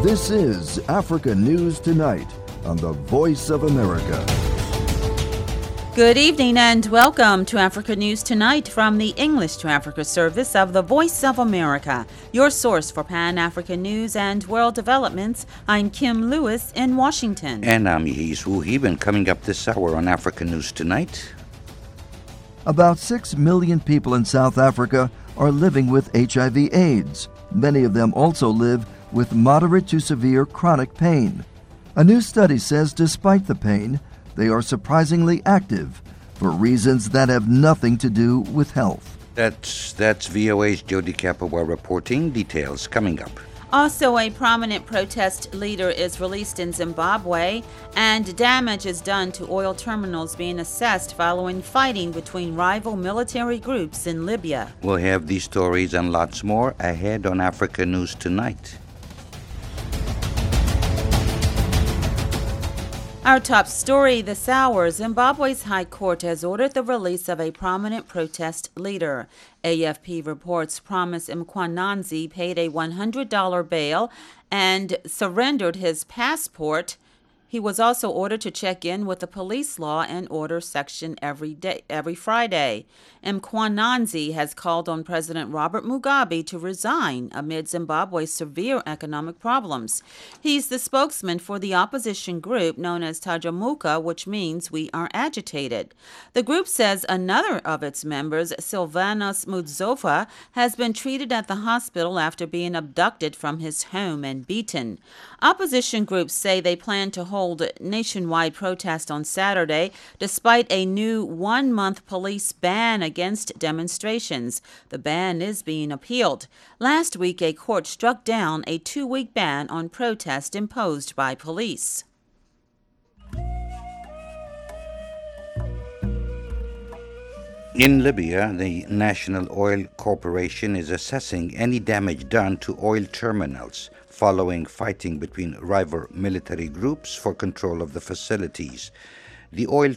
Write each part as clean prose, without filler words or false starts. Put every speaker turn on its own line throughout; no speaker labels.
This is Africa News Tonight on the Voice of America.
Good evening and welcome to Africa News Tonight from the English to Africa service of the Voice of America, your source for Pan-African news and world developments. I'm Kim Lewis in Washington.
And I'm Yehis Wuhib, coming up this hour on Africa News Tonight.
About 6 million people in South Africa are living with HIV/AIDS. Many of them also live with moderate to severe chronic pain. A new study says despite the pain, they are surprisingly active for reasons that have nothing to do with health.
That's VOA's Jody Capua reporting. Details coming up.
Also, a prominent protest leader is released in Zimbabwe, and damage is done to oil terminals being assessed following fighting between rival military groups in Libya.
We'll have these stories and lots more ahead on Africa News Tonight.
Our top story this hour, Zimbabwe's High Court has ordered the release of a prominent protest leader. AFP reports Promise Mkhwananzi paid a $100 bail and surrendered his passport. He was also ordered to check in with the police law and order section every Friday. Mkhwananzi has called on President Robert Mugabe to resign amid Zimbabwe's severe economic problems. He's the spokesman for the opposition group known as Tajamuka, which means we are agitated. The group says another of its members, Silvanus Mudzofa, has been treated at the hospital after being abducted from his home and beaten. Opposition groups say they plan to hold nationwide protest on Saturday, despite a new one-month police ban against demonstrations. The ban is being appealed. Last week, a court struck down a 2-week ban on protest imposed by police.
In Libya, the National Oil Corporation is assessing any damage done to oil terminals following fighting between rival military groups for control of the facilities. The oil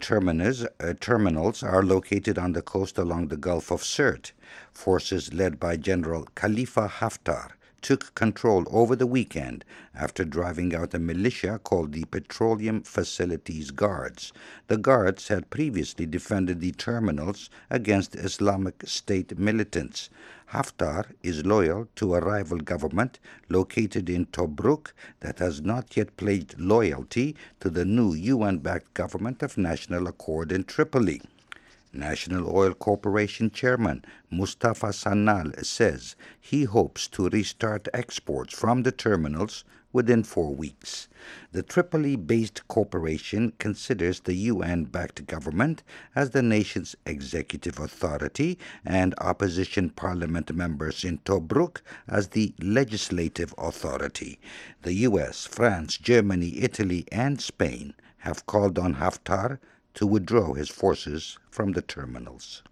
terminals are located on the coast along the Gulf of Sirte. Forces led by General Khalifa Haftar took control over the weekend after driving out a militia called the Petroleum Facilities Guards. The guards had previously defended the terminals against Islamic State militants. Haftar is loyal to a rival government located in Tobruk that has not yet pledged loyalty to the new UN-backed government of National Accord in Tripoli. National Oil Corporation Chairman Mustafa Sanal says he hopes to restart exports from the terminals within 4 weeks. The Tripoli-based corporation considers the UN-backed government as the nation's executive authority and opposition parliament members in Tobruk as the legislative authority. The U.S., France, Germany, Italy, and Spain have called on Haftar to withdraw his forces from the terminals.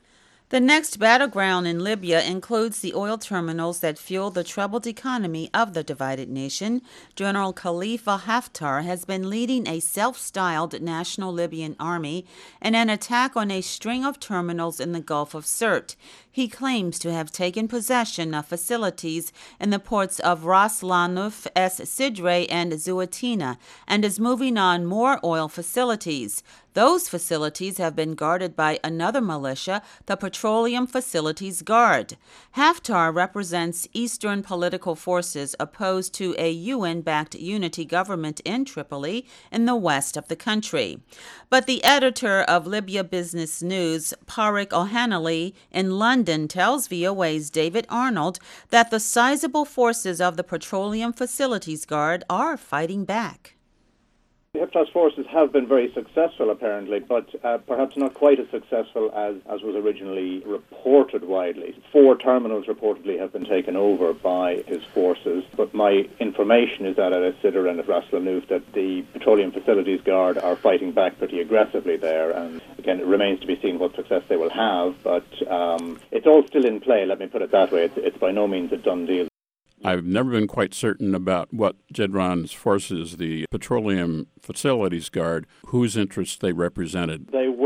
The next battleground in Libya includes the oil terminals that fuel the troubled economy of the divided nation. General Khalifa Haftar has been leading a self-styled national Libyan army in an attack on a string of terminals in the Gulf of Sirte. He claims to have taken possession of facilities in the ports of Ras Lanuf, Es Sidre, and Zuatina, and is moving on more oil facilities. Those facilities have been guarded by another militia, the Petroleum Facilities Guard. Haftar represents Eastern political forces opposed to a UN-backed unity government in Tripoli in the west of the country. But the editor of Libya Business News, Parik O'Hanley, in London tells VOA's David Arnold that the sizable forces of the Petroleum Facilities Guard are fighting back.
Haftar's forces have been very successful, apparently, but perhaps not quite as successful as was originally reported widely. 4 terminals reportedly have been taken over by his forces, but my information is that at Sidr and at Ras Lanuf that the Petroleum Facilities Guard are fighting back pretty aggressively there, and again, it remains to be seen what success they will have, but it's all still in play, let me put it that way. It's by no means a done deal.
I've never been quite certain about what Jedran's forces, the Petroleum Facilities Guard, whose interests they represented.
They were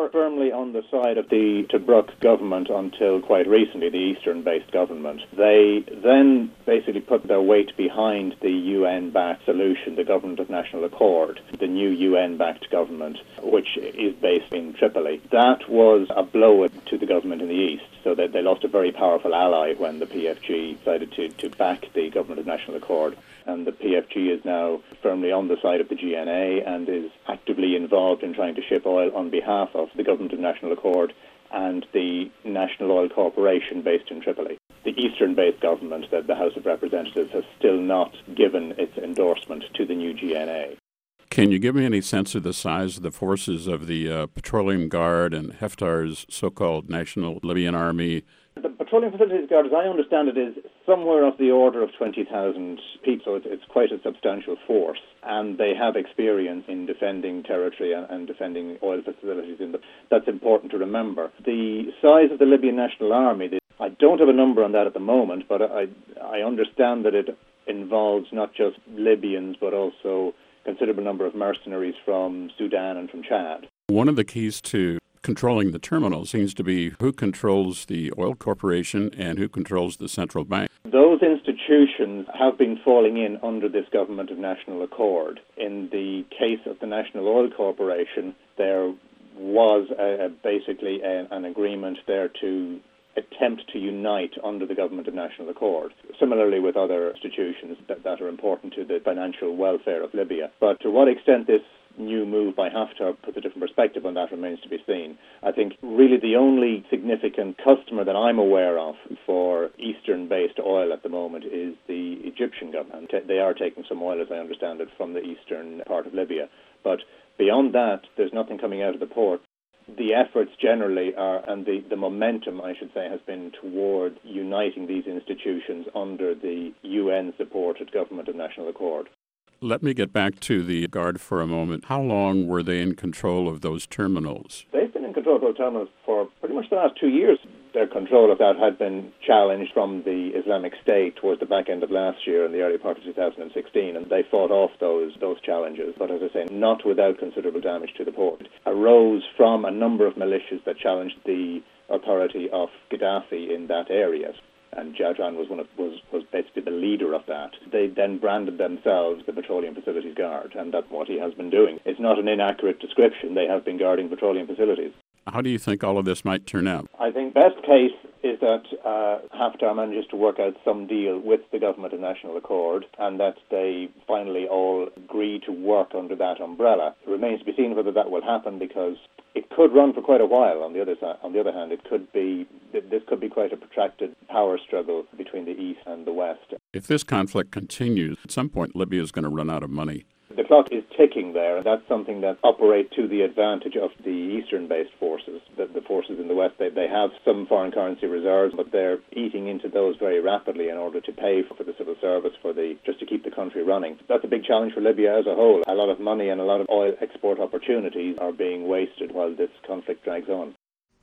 firmly on the side of the Tobruk government until quite recently, the Eastern-based government. They then basically put their weight behind the UN-backed solution, the Government of National Accord, the new UN-backed government, which is based in Tripoli. That was a blow to the government in the east, so that they lost a very powerful ally when the PFG decided to back the Government of National Accord. And the PFG is now firmly on the side of the GNA and is actively involved in trying to ship oil on behalf of the Government of National Accord and the National Oil Corporation based in Tripoli. The Eastern-based government, that the House of Representatives, has still not given its endorsement to the new GNA.
Can you give me any sense of the size of the forces of the Petroleum Guard and Haftar's so-called National Libyan Army?
The Petroleum Facilities Guard, as I understand it, is somewhere of the order of 20,000 people, so it's quite a substantial force. And they have experience in defending territory and defending oil facilities. That's important to remember. The size of the Libyan National Army, I don't have a number on that at the moment, but I understand that it involves not just Libyans, but also a considerable number of mercenaries from Sudan and from Chad.
One of the keys to controlling the terminal seems to be who controls the oil corporation and who controls the central bank.
Those institutions have been falling in under this Government of National Accord. In the case of the National Oil Corporation, there was basically an agreement there to attempt to unite under the Government of National Accord. Similarly with other institutions that are important to the financial welfare of Libya. But to what extent this new move by Haftar puts a different perspective on that remains to be seen. I think really the only significant customer that I'm aware of for Eastern-based oil at the moment is the Egyptian government. They are taking some oil, as I understand it, from the eastern part of Libya. But beyond that, there's nothing coming out of the port. The efforts generally are, and the momentum, I should say, has been toward uniting these institutions under the UN-supported Government of National Accord.
Let me get back to the Guard for a moment. How long were they in control of those terminals?
They've been in control of those terminals for pretty much the last 2 years. Their control of that had been challenged from the Islamic State towards the back end of last year and the early part of 2016, and they fought off those challenges. But as I say, not without considerable damage to the port. It arose from a number of militias that challenged the authority of Gaddafi in that area. And Jadran was basically the leader of that. They then branded themselves the Petroleum Facilities Guard, and that's what he has been doing. It's not an inaccurate description. They have been guarding petroleum facilities.
How do you think all of this might turn out?
I think best case is that Haftar manages to work out some deal with the Government of National Accord and that they finally all agree to work under that umbrella. It remains to be seen whether that will happen because it could run for quite a while. On the other hand, this could be quite a protracted power struggle between the East and the West.
If this conflict continues, at some point Libya is going to run out of money.
The clock is ticking there, and that's something that operates to the advantage of the Eastern-based forces. The forces in the West, they have some foreign currency reserves, but they're eating into those very rapidly in order to pay for the civil service, just to keep the country running. That's a big challenge for Libya as a whole. A lot of money and a lot of oil export opportunities are being wasted while this conflict drags on.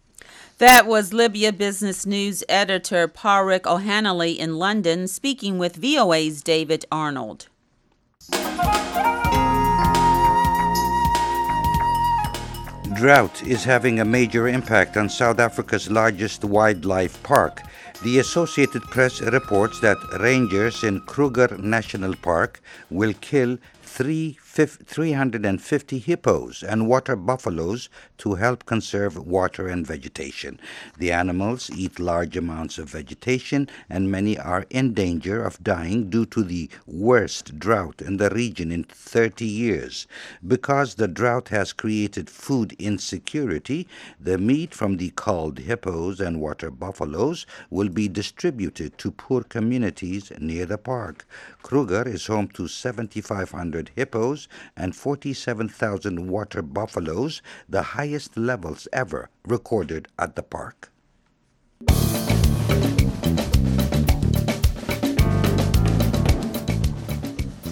That was Libya Business News editor Parik O'Hanley in London speaking with VOA's David Arnold.
Drought is having a major impact on South Africa's largest wildlife park. The Associated Press reports that rangers in Kruger National Park will kill 350 hippos and water buffaloes to help conserve water and vegetation. The animals eat large amounts of vegetation, and many are in danger of dying due to the worst drought in the region in 30 years. Because the drought has created food insecurity, the meat from the culled hippos and water buffaloes will be distributed to poor communities near the park. Kruger is home to 7,500 hippos and 47,000 water buffaloes, the highest levels ever recorded at the park.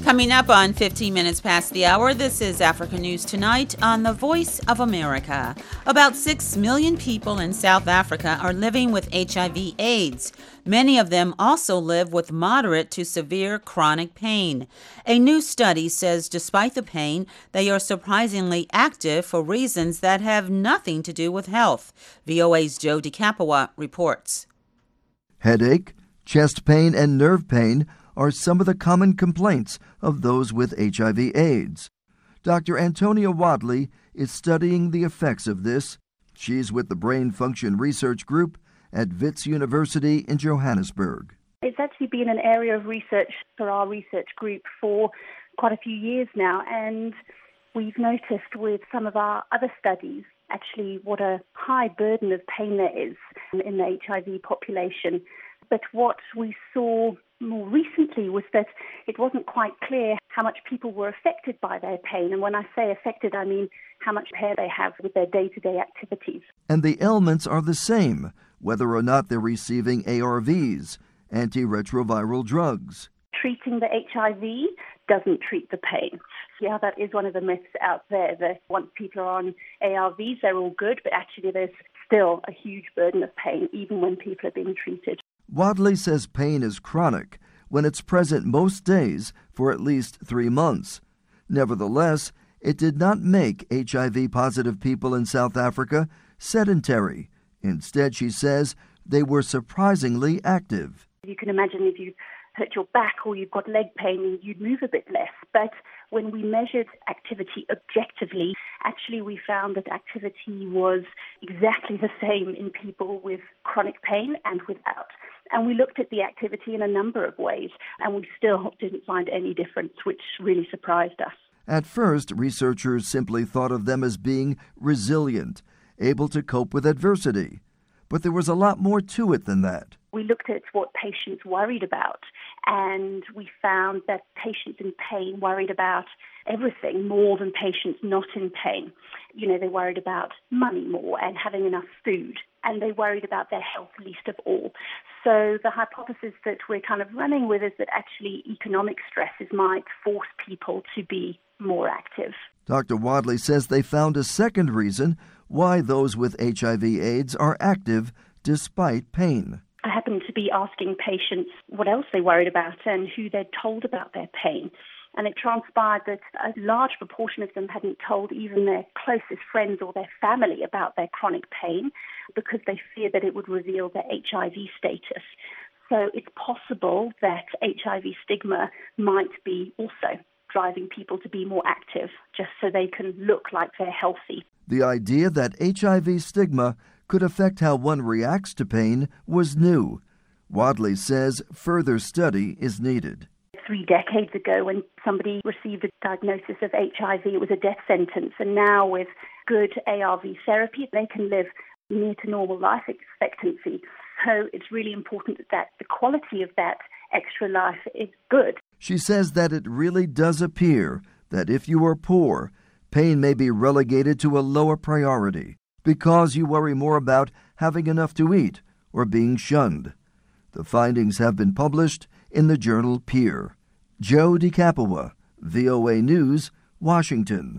Coming up on 15 minutes past the hour, this is Africa News Tonight on the Voice of America. About 6 million people in South Africa are living with HIV/AIDS. Many of them also live with moderate to severe chronic pain. A new study says despite the pain, they are surprisingly active for reasons that have nothing to do with health. VOA's Joe DiCapua reports.
Headache, chest pain, and nerve pain are some of the common complaints of those with HIV/AIDS. Dr. Antonia Wadley is studying the effects of this. She's with the Brain Function Research Group at Wits University in Johannesburg.
It's actually been an area of research for our research group for quite a few years now, and we've noticed with some of our other studies actually what a high burden of pain there is in the HIV population. But what we saw more recently was that it wasn't quite clear how much people were affected by their pain. And when I say affected, I mean how much pain they have with their day-to-day activities.
And the ailments are the same, whether or not they're receiving ARVs, antiretroviral drugs.
Treating the HIV doesn't treat the pain. Yeah, that is one of the myths out there, that once people are on ARVs, they're all good, but actually there's still a huge burden of pain, even when people are being treated.
Wadley says pain is chronic when it's present most days for at least 3 months. Nevertheless, it did not make HIV-positive people in South Africa sedentary. Instead, she says, they were surprisingly active.
You can imagine if you hurt your back or you've got leg pain, you'd move a bit less. But when we measured activity objectively, actually we found that activity was exactly the same in people with chronic pain and without. And we looked at the activity in a number of ways, and we still didn't find any difference, which really surprised us.
At first, researchers simply thought of them as being resilient, able to cope with adversity. But there was a lot more to it than that.
We looked at what patients worried about, and we found that patients in pain worried about everything more than patients not in pain. You know, they worried about money more and having enough food, and they worried about their health least of all. So the hypothesis that we're kind of running with is that actually economic stresses might force people to be more active.
Dr. Wadley says they found a second reason why those with HIV/AIDS are active despite pain.
I happened to be asking patients what else they worried about and who they'd told about their pain. And it transpired that a large proportion of them hadn't told even their closest friends or their family about their chronic pain because they feared that it would reveal their HIV status. So it's possible that HIV stigma might be also driving people to be more active just so they can look like they're healthy.
The idea that HIV stigma could affect how one reacts to pain was new. Wadley says further study is needed.
3 decades ago, when somebody received a diagnosis of HIV, it was a death sentence. And now with good ARV therapy, they can live near to normal life expectancy. So it's really important that the quality of that extra life is good.
She says that it really does appear that if you are poor, pain may be relegated to a lower priority because you worry more about having enough to eat or being shunned. The findings have been published in the journal Peer. Joe DiCapua, VOA News, Washington.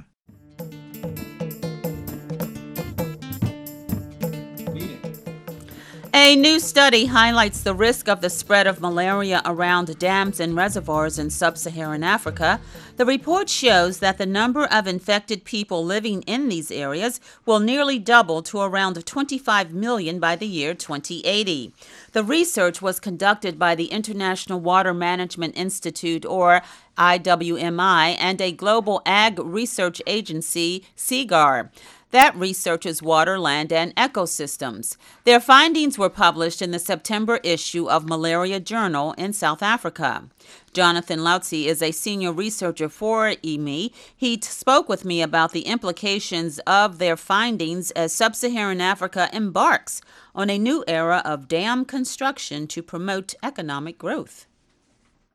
A new study highlights the risk of the spread of malaria around dams and reservoirs in sub-Saharan Africa. The report shows that the number of infected people living in these areas will nearly double to around 25 million by the year 2080. The research was conducted by the International Water Management Institute, or IWMI, and a global ag research agency, SIGAR. That researches water, land, and ecosystems. Their findings were published in the September issue of Malaria Journal in South Africa. Jonathan Lautze is a senior researcher for IWMI. He spoke with me about the implications of their findings as sub-Saharan Africa embarks on a new era of dam construction to promote economic growth.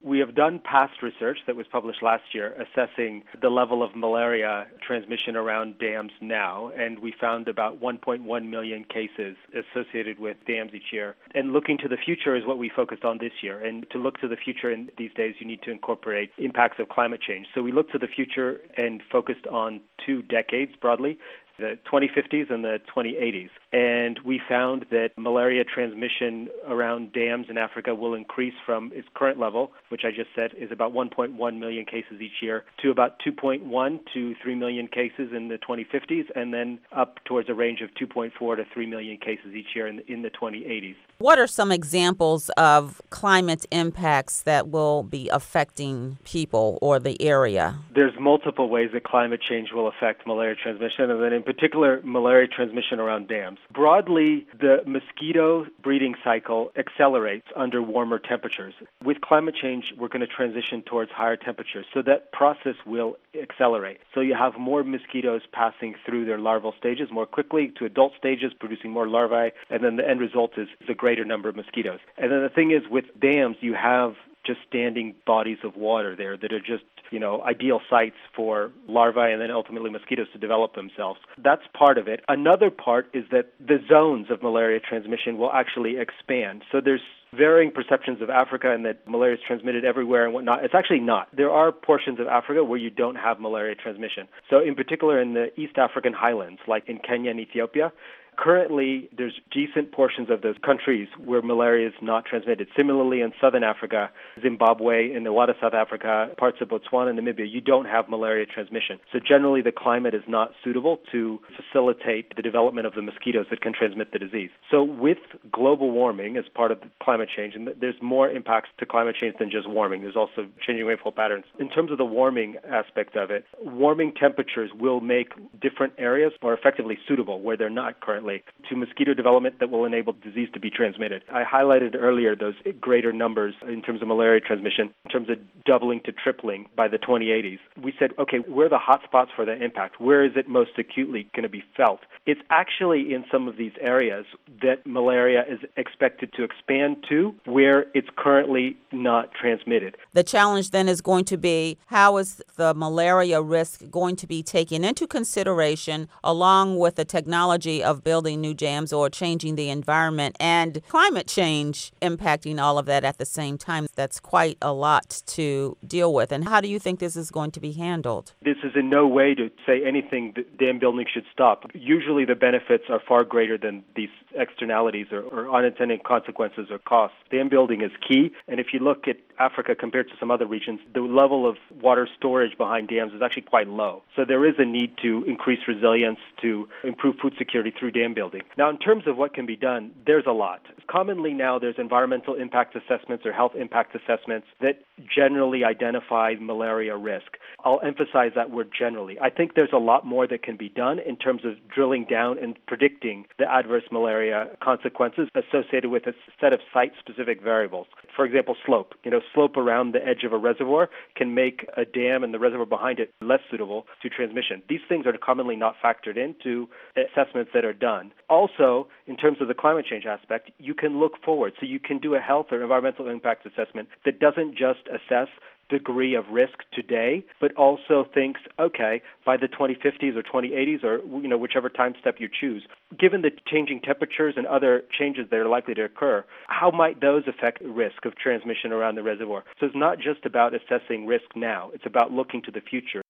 We have done past research that was published last year assessing the level of malaria transmission around dams now, and we found about 1.1 million cases associated with dams each year. And looking to the future is what we focused on this year. And to look to the future in these days, you need to incorporate impacts of climate change. So we looked to the future and focused on 2 decades broadly, the 2050s and the 2080s. And we found that malaria transmission around dams in Africa will increase from its current level, which I just said is about 1.1 million cases each year, to about 2.1 to 3 million cases in the 2050s, and then up towards a range of 2.4 to 3 million cases each year in the 2080s.
What are some examples of climate impacts that will be affecting people or the area?
There's multiple ways that climate change will affect malaria transmission, and then in particular, malaria transmission around dams. Broadly, the mosquito breeding cycle accelerates under warmer temperatures. With climate change, we're going to transition towards higher temperatures, so that process will accelerate. So you have more mosquitoes passing through their larval stages more quickly to adult stages, producing more larvae, and then the end result is a greater number of mosquitoes. And then the thing is, with dams, you have just standing bodies of water there that are just, ideal sites for larvae and then ultimately mosquitoes to develop themselves. That's part of it. Another part is that the zones of malaria transmission will actually expand. So there's varying perceptions of Africa and that malaria is transmitted everywhere and whatnot. It's actually not. There are portions of Africa where you don't have malaria transmission. So in particular in the East African highlands, like in Kenya and Ethiopia, currently, there's decent portions of those countries where malaria is not transmitted. Similarly, in southern Africa, Zimbabwe, in a lot of South Africa, parts of Botswana and Namibia, you don't have malaria transmission. So generally, the climate is not suitable to facilitate the development of the mosquitoes that can transmit the disease. So with global warming as part of climate change, and there's more impacts to climate change than just warming. There's also changing rainfall patterns. In terms of the warming aspect of it, warming temperatures will make different areas more effectively suitable where they're not currently to mosquito development that will enable disease to be transmitted. I highlighted earlier those greater numbers in terms of malaria transmission, in terms of doubling to tripling by the 2080s. We said, okay, where are the hot spots for that impact? Where is it most acutely going to be felt? It's actually in some of these areas that malaria is expected to expand to where it's currently not transmitted.
The challenge then is going to be, how is the malaria risk going to be taken into consideration along with the technology of building new dams or changing the environment and climate change impacting all of that at the same time? That's quite a lot to deal with. And how do you think this is going to be handled?
This is in no way to say anything that dam building should stop. Usually the benefits are far greater than these externalities or unintended consequences or costs. Dam building is key, and if you look at Africa compared to some other regions, the level of water storage behind dams is actually quite low. So there is a need to increase resilience, to improve food security through dam building. Now, in terms of what can be done, there's a lot. Commonly now there's environmental impact assessments or health impact assessments that generally identify malaria risk. I'll emphasize that word generally. I think there's a lot more that can be done in terms of drilling down and predicting the adverse malaria consequences associated with a set of site-specific variables. For example, slope. Slope around the edge of a reservoir can make a dam and the reservoir behind it less suitable to transmission. These things are commonly not factored into assessments that are done. Also, in terms of the climate change aspect, you can look forward. So you can do a health or environmental impact assessment that doesn't just assess degree of risk today, but also thinks, okay, by the 2050s or 2080s or whichever time step you choose, given the changing temperatures and other changes that are likely to occur, how might those affect risk of transmission around the reservoir? So it's not just about assessing risk now, it's about looking to the future.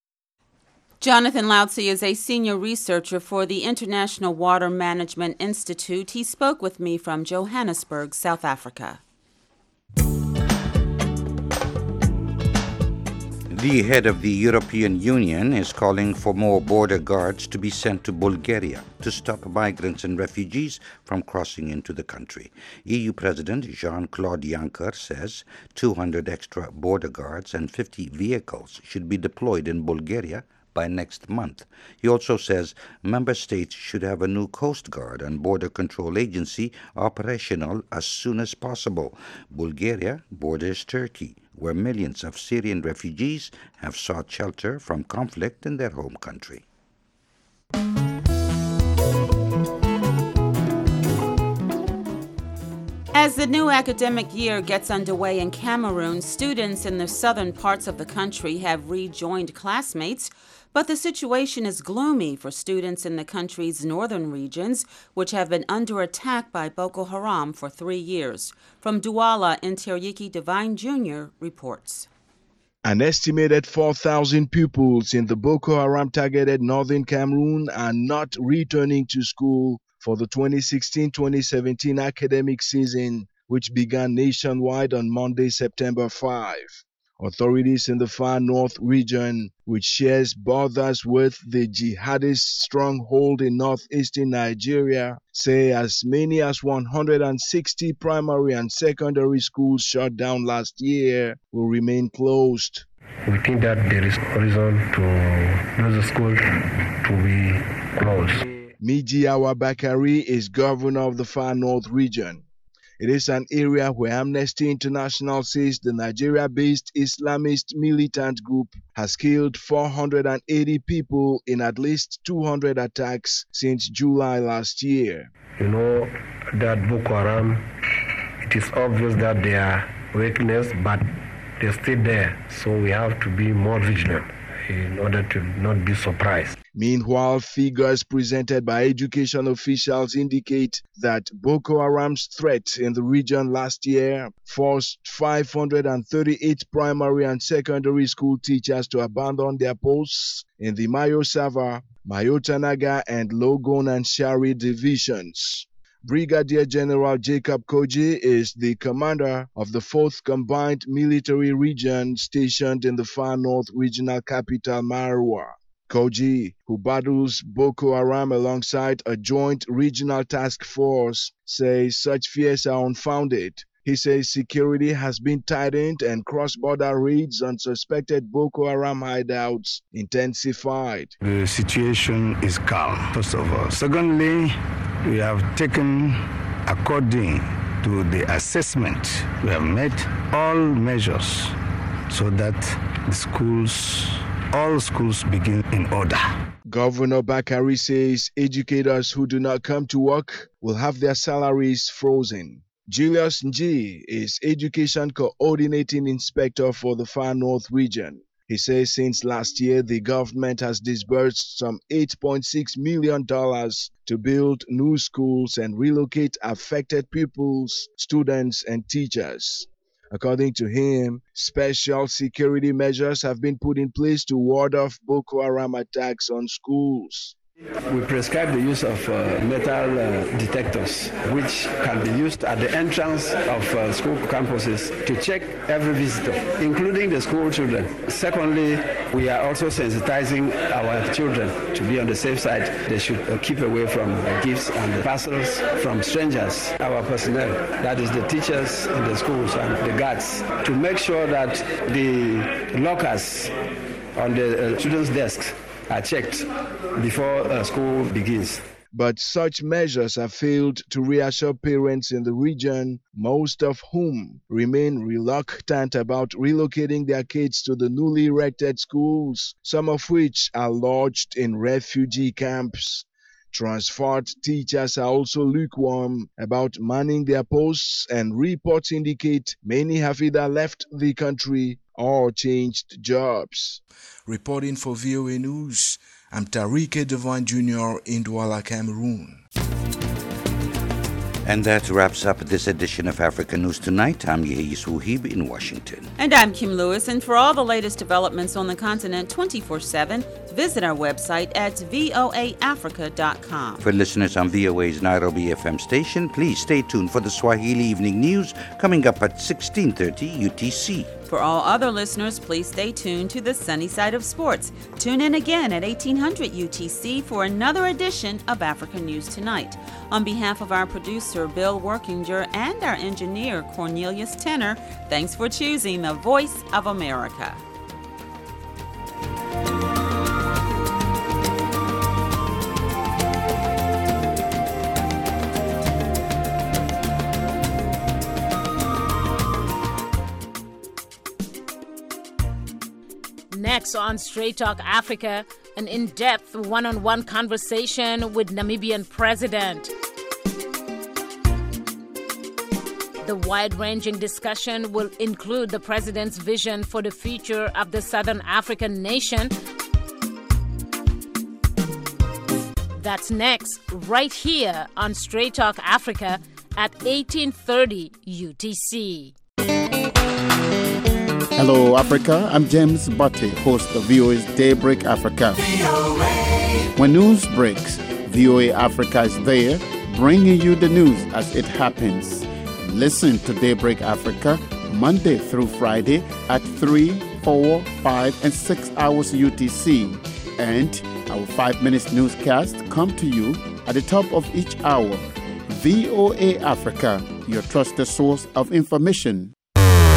Jonathan Loutsey is a senior researcher for the International Water Management Institute. He spoke with me from Johannesburg, South Africa.
The head of the European Union is calling for more border guards to be sent to Bulgaria to stop migrants and refugees from crossing into the country. EU President Jean-Claude Juncker says 200 extra border guards and 50 vehicles should be deployed in Bulgaria by next month. He also says member states should have a new Coast Guard and Border Control Agency operational as soon as possible. Bulgaria borders Turkey, where millions of Syrian refugees have sought shelter from conflict in their home country.
As the new academic year gets underway in Cameroon, students in the southern parts of the country have rejoined classmates, but the situation is gloomy for students in the country's northern regions, which have been under attack by Boko Haram for 3 years. From Douala, Nteriyiki Divine Jr. reports.
An estimated 4,000 pupils in the Boko Haram-targeted northern Cameroon are not returning to school for the 2016-2017 academic season, which began nationwide on Monday, September 5. Authorities in the far north region, which shares borders with the jihadist stronghold in northeastern Nigeria, say as many as 160 primary and secondary schools shut down last year will remain closed.
We think that there is reason to those schools to be closed.
Miji Awabakari is governor of the far north region. It is an area where Amnesty International says the Nigeria-based Islamist militant group has killed 480 people in at least 200 attacks since July last year.
You know that Boko Haram, it is obvious that they are weakness, but they're still there. So we have to be more vigilant in order to not be surprised.
Meanwhile, figures presented by education officials indicate that Boko Haram's threat in the region last year forced 538 primary and secondary school teachers to abandon their posts in the Mayo Sava, Mayotanaga, and Logon and Shari divisions. Brigadier General Jacob Koji is the commander of the 4th Combined Military Region stationed in the far north regional capital, Marwa. Koji, who battles Boko Haram alongside a joint regional task force, says such fears are unfounded. He says security has been tightened and cross-border raids on suspected Boko Haram hideouts intensified.
The situation is calm, first of all. Secondly, we have taken, according to the assessment, we have made all measures so that all schools begin in order.
Governor Bakari says educators who do not come to work will have their salaries frozen. Julius Nji is Education Coordinating Inspector for the Far North region. He says since last year, the government has disbursed some $8.6 million to build new schools and relocate affected pupils, students, and teachers. According to him, special security measures have been put in place to ward off Boko Haram attacks on schools.
We prescribe the use of metal detectors, which can be used at the entrance of school campuses to check every visitor, including the school children. Secondly, we are also sensitizing our children to be on the safe side. They should keep away from gifts and parcels from strangers. Our personnel, that is the teachers in the schools and the guards, to make sure that the lockers on the children's desks are checked before school begins.
But such measures have failed to reassure parents in the region, most of whom remain reluctant about relocating their kids to the newly erected schools, some of which are lodged in refugee camps. Transferred teachers are also lukewarm about manning their posts, and reports indicate many have either left the country or changed jobs. Reporting for VOA News, I'm Tarike Devine Jr. in Douala, Cameroon.
And that wraps up this edition of Africa News Tonight. I'm Yehis Wuhib in Washington.
And I'm Kim Lewis. And for all the latest developments on the continent 24/7, visit our website at voaafrica.com.
For listeners on VOA's Nairobi FM station, please stay tuned for the Swahili Evening News coming up at 16:30 UTC.
For all other listeners, please stay tuned to the Sunny Side of Sports. Tune in again at 1800 UTC for another edition of Africa News Tonight. On behalf of our producer, Bill Workinger, and our engineer, Cornelius Tenner, thanks for choosing the Voice of America.
Next on Straight Talk Africa, an in-depth one-on-one conversation with Namibian President. The wide-ranging discussion will include the president's vision for the future of the Southern African nation. That's next, right here on Straight Talk Africa at 1830 UTC.
Hello, Africa. I'm James Butte, host of VOA's Daybreak Africa. When news breaks, VOA Africa is there, bringing you the news as it happens. Listen to Daybreak Africa Monday through Friday at 3, 4, 5, and 6 hours UTC. And our 5-minute newscast come to you at the top of each hour. VOA Africa, your trusted source of information.